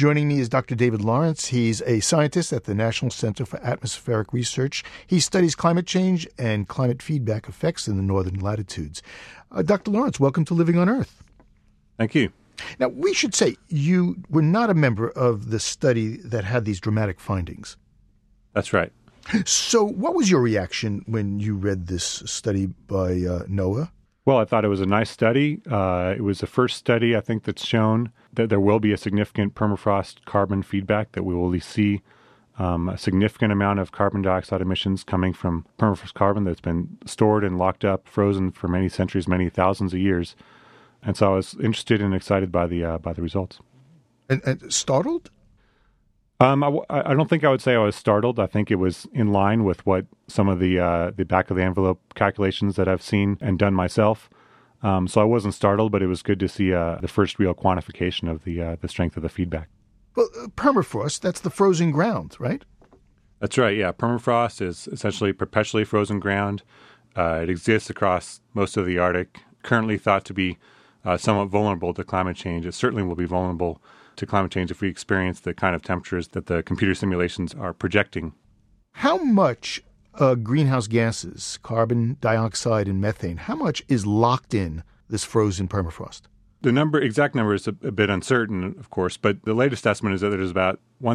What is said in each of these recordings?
Joining me is Dr. David Lawrence. He's a scientist at the National Center for Atmospheric Research. He studies climate change and climate feedback effects in the northern latitudes. Dr. Lawrence, welcome to Living on Earth. Thank you. Now, we should say you were not a member of the study that had these dramatic findings. That's right. So what was your reaction when you read this study by NOAA? Well, I thought it was a nice study. It was the first study, I think, that's shown that there will be a significant permafrost carbon feedback, that we will see a significant amount of carbon dioxide emissions coming from permafrost carbon that's been stored and locked up, frozen for many centuries, many thousands of years. And so I was interested and excited by the results. And startled? I don't think I would say I was startled. I think it was in line with what some of the back of the envelope calculations that I've seen and done myself. So I wasn't startled, but it was good to see the first real quantification of the strength of the feedback. Well, permafrost, that's the frozen ground, right? That's right, yeah. Permafrost is essentially perpetually frozen ground. It exists across most of the Arctic, currently thought to be somewhat vulnerable to climate change. It certainly will be vulnerable to climate change if we experience the kind of temperatures that the computer simulations are projecting. How much greenhouse gases, carbon dioxide and methane, how much is locked in this frozen permafrost? The exact number is a bit uncertain, of course, but the latest estimate is that there's about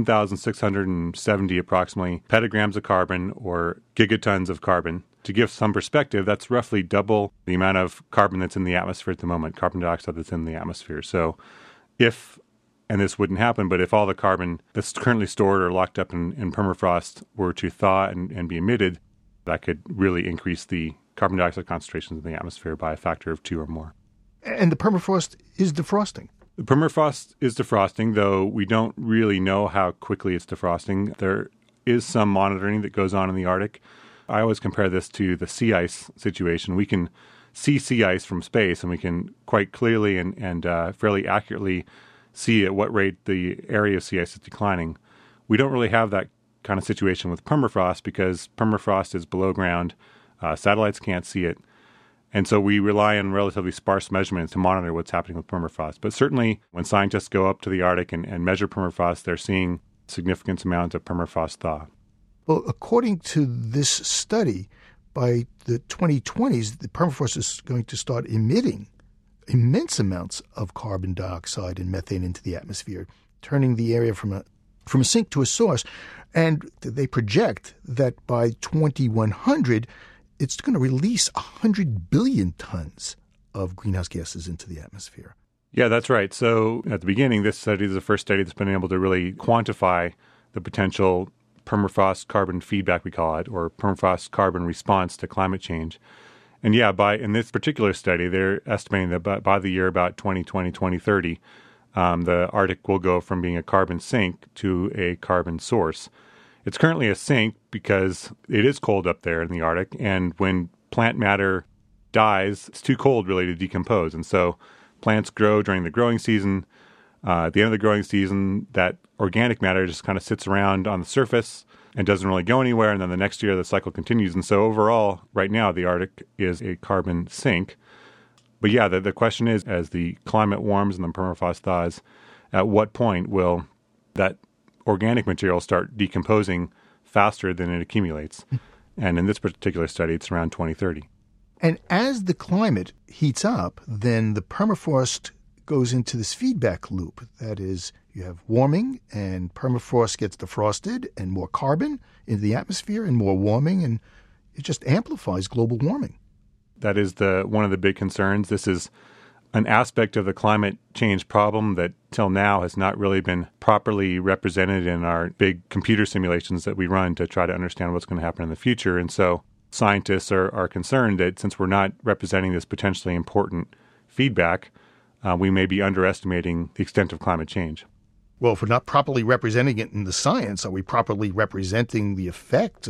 1,670 approximately petagrams of carbon or gigatons of carbon. To give some perspective, that's roughly double the amount of carbon that's in the atmosphere at the moment, carbon dioxide that's in the atmosphere. So if, and this wouldn't happen, but if all the carbon that's currently stored or locked up in permafrost were to thaw and be emitted, that could really increase the carbon dioxide concentrations in the atmosphere by a factor of 2 or more. And the permafrost is defrosting? The permafrost is defrosting, though we don't really know how quickly it's defrosting. There is some monitoring that goes on in the Arctic. I always compare this to the sea ice situation. We can see sea ice from space, and we can quite clearly and fairly accurately see at what rate the area of sea ice is declining. We don't really have that kind of situation with permafrost because permafrost is below ground. Satellites can't see it. And so we rely on relatively sparse measurements to monitor what's happening with permafrost. But certainly when scientists go up to the Arctic and measure permafrost, they're seeing significant amounts of permafrost thaw. Well, according to this study, by the 2020s, the permafrost is going to start emitting immense amounts of carbon dioxide and methane into the atmosphere, turning the area from a sink to a source. And they project that by 2100, it's going to release 100 billion tons of greenhouse gases into the atmosphere. Yeah, that's right. So at the beginning, this study is the first study that's been able to really quantify the potential permafrost carbon feedback, we call it, or permafrost carbon response to climate change. And yeah, in this particular study, they're estimating that by the year about 2020, 2030, the Arctic will go from being a carbon sink to a carbon source. It's currently a sink because it is cold up there in the Arctic, and when plant matter dies, it's too cold really to decompose. And so plants grow during the growing season. At the end of the growing season, that organic matter just kind of sits around on the surface and doesn't really go anywhere. And then the next year, the cycle continues. And so overall, right now, the Arctic is a carbon sink. But yeah, the question is, as the climate warms and the permafrost thaws, at what point will that organic material start decomposing faster than it accumulates? And in this particular study, it's around 2030. And as the climate heats up, then the permafrost goes into this feedback loop. That is, you have warming and permafrost gets defrosted and more carbon into the atmosphere and more warming, and it just amplifies global warming. That is one of the big concerns. This is an aspect of the climate change problem that till now has not really been properly represented in our big computer simulations that we run to try to understand what's going to happen in the future. And so scientists are concerned that since we're not representing this potentially important feedback, we may be underestimating the extent of climate change. Well, if we're not properly representing it in the science, are we properly representing the effect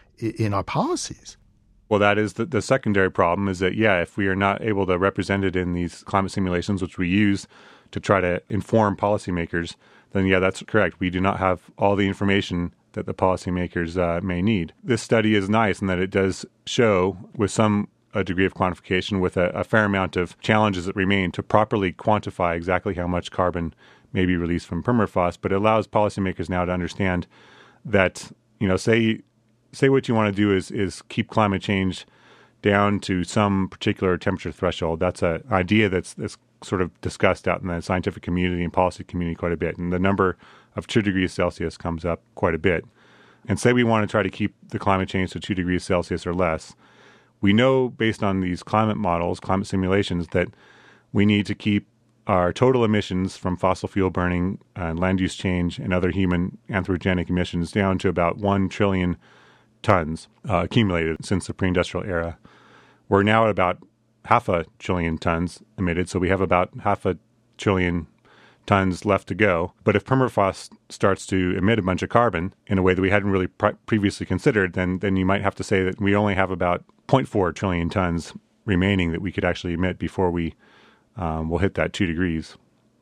in our policies? Well, that is the secondary problem is that, yeah, if we are not able to represent it in these climate simulations, which we use to try to inform policymakers, then, yeah, that's correct. We do not have all the information that the policymakers may need. This study is nice in that it does show, with some degree of quantification, with a fair amount of challenges that remain to properly quantify exactly how much carbon may be released from permafrost, but it allows policymakers now to understand that, say what you want to do is keep climate change down to some particular temperature threshold. That's an idea that's sort of discussed out in the scientific community and policy community quite a bit. And the number of 2 degrees Celsius comes up quite a bit. And say we want to try to keep the climate change to 2 degrees Celsius or less. We know based on these climate models, climate simulations, that we need to keep our total emissions from fossil fuel burning and land use change and other human anthropogenic emissions down to about 1 trillion tons accumulated since the pre-industrial era. We're now at about 500 billion tons emitted, so we have about 500 billion tons left to go. But if permafrost starts to emit a bunch of carbon in a way that we hadn't really previously considered, then you might have to say that we only have about 0.4 trillion tons remaining that we could actually emit before we will hit that 2 degrees.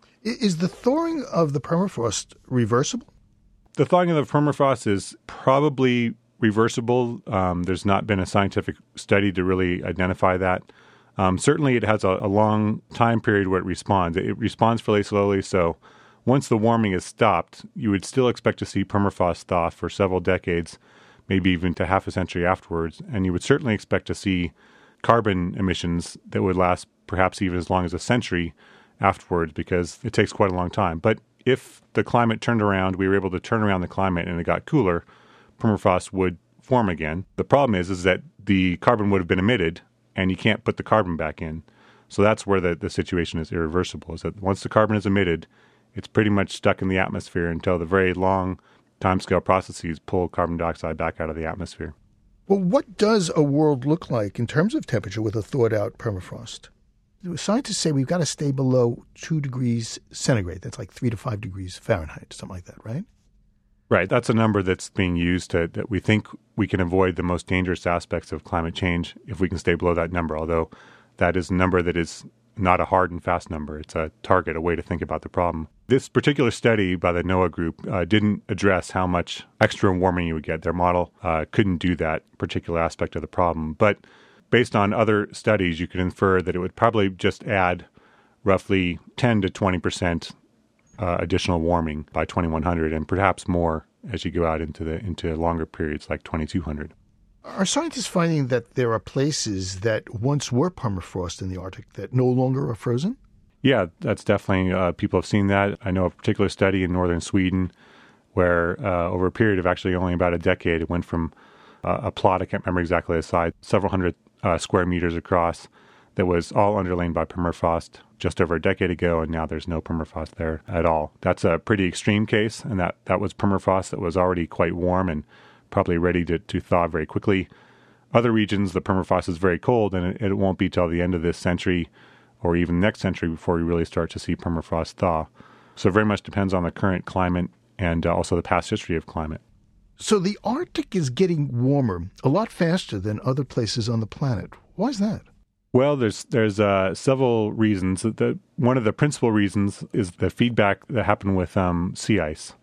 Is the thawing of the permafrost reversible? The thawing of the permafrost is probably reversible. There's not been a scientific study to really identify that. Certainly it has a long time period where it responds. It responds fairly slowly, so once the warming is stopped, you would still expect to see permafrost thaw for several decades, maybe even to half a century afterwards, and you would certainly expect to see carbon emissions that would last perhaps even as long as a century afterwards, because it takes quite a long time. But if the climate turned around, we were able to turn around the climate and it got cooler, permafrost would form again. The problem is that the carbon would have been emitted and you can't put the carbon back in. So that's where the situation is irreversible, is that once the carbon is emitted, it's pretty much stuck in the atmosphere until the very long timescale processes pull carbon dioxide back out of the atmosphere. Well, what does a world look like in terms of temperature with a thawed-out permafrost? Scientists say we've got to stay below 2 degrees centigrade. That's like 3 to 5 degrees Fahrenheit, something like that, right? Right. That's a number that's being used that we think we can avoid the most dangerous aspects of climate change if we can stay below that number, although that is a number that is not a hard and fast number. It's a target, a way to think about the problem. This particular study by the NOAA group didn't address how much extra warming you would get. Their model couldn't do that particular aspect of the problem. But based on other studies, you could infer that it would probably just add roughly 10 to 20% additional warming by 2100, and perhaps more as you go out into longer periods like 2200. Are scientists finding that there are places that once were permafrost in the Arctic that no longer are frozen? Yeah, that's definitely, people have seen that. I know a particular study in northern Sweden where over a period of actually only about a decade, it went from a plot, I can't remember exactly the size, several hundred square meters across, that was all underlain by permafrost just over a decade ago, and now there's no permafrost there at all. That's a pretty extreme case, and that was permafrost that was already quite warm and probably ready to thaw very quickly. Other regions, the permafrost is very cold, and it won't be till the end of this century or even next century before we really start to see permafrost thaw. So it very much depends on the current climate and also the past history of climate. So the Arctic is getting warmer a lot faster than other places on the planet. Why is that? Well, there's several reasons. One of the principal reasons is the feedback that happened with sea ice,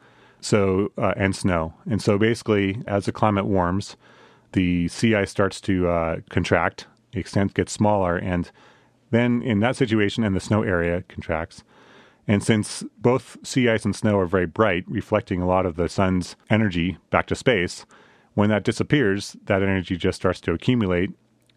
and snow. And so basically, as the climate warms, the sea ice starts to contract, the extent gets smaller, and then in that situation, and the snow area contracts. And since both sea ice and snow are very bright, reflecting a lot of the sun's energy back to space, when that disappears, that energy just starts to accumulate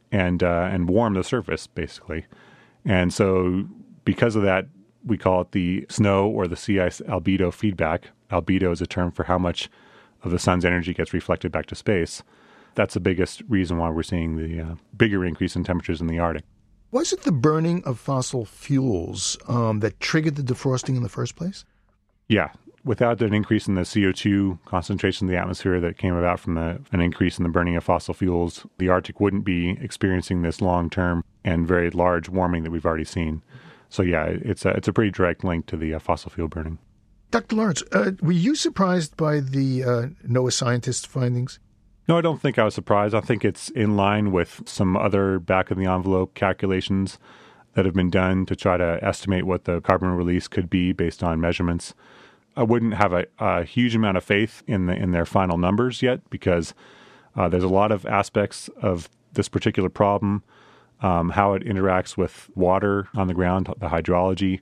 and warm the surface, basically. And so because of that, we call it the snow or the sea ice albedo feedback. Albedo is a term for how much of the sun's energy gets reflected back to space. That's the biggest reason why we're seeing the bigger increase in temperatures in the Arctic. Was it the burning of fossil fuels that triggered the defrosting in the first place? Yeah. Without an increase in the CO2 concentration in the atmosphere that came about from an increase in the burning of fossil fuels, the Arctic wouldn't be experiencing this long-term and very large warming that we've already seen. So yeah, it's a pretty direct link to the fossil fuel burning. Dr. Lawrence, were you surprised by the NOAA scientists' findings? No, I don't think I was surprised. I think it's in line with some other back-of-the-envelope calculations that have been done to try to estimate what the carbon release could be based on measurements. I wouldn't have a huge amount of faith in their final numbers yet, because there's a lot of aspects of this particular problem, how it interacts with water on the ground, the hydrology,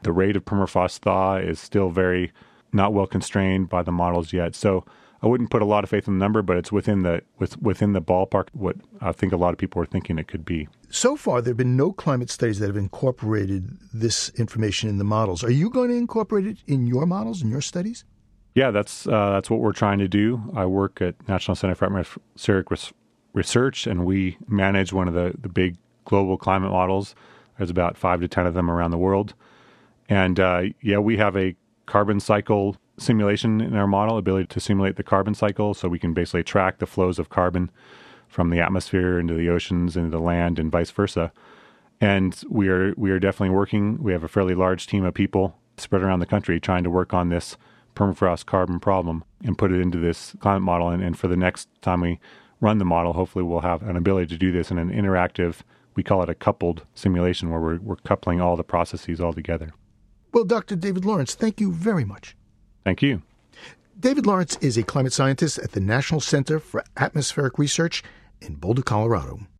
The rate of permafrost thaw is still very not well constrained by the models yet. So I wouldn't put a lot of faith in the number, but it's within the ballpark what I think a lot of people are thinking it could be. So far, there have been no climate studies that have incorporated this information in the models. Are you going to incorporate it in your models, in your studies? Yeah, that's what we're trying to do. I work at National Center for Atmospheric Research, and we manage one of the big global climate models. There's about 5 to 10 of them around the world. And we have a carbon cycle simulation in our model, ability to simulate the carbon cycle, so we can basically track the flows of carbon from the atmosphere into the oceans, into the land, and vice versa. And we are definitely working. We have a fairly large team of people spread around the country trying to work on this permafrost carbon problem and put it into this climate model. And for the next time we run the model, hopefully we'll have an ability to do this in an interactive, we call it a coupled simulation, where we're coupling all the processes all together. Well, Dr. David Lawrence, thank you very much. Thank you. David Lawrence is a climate scientist at the National Center for Atmospheric Research in Boulder, Colorado.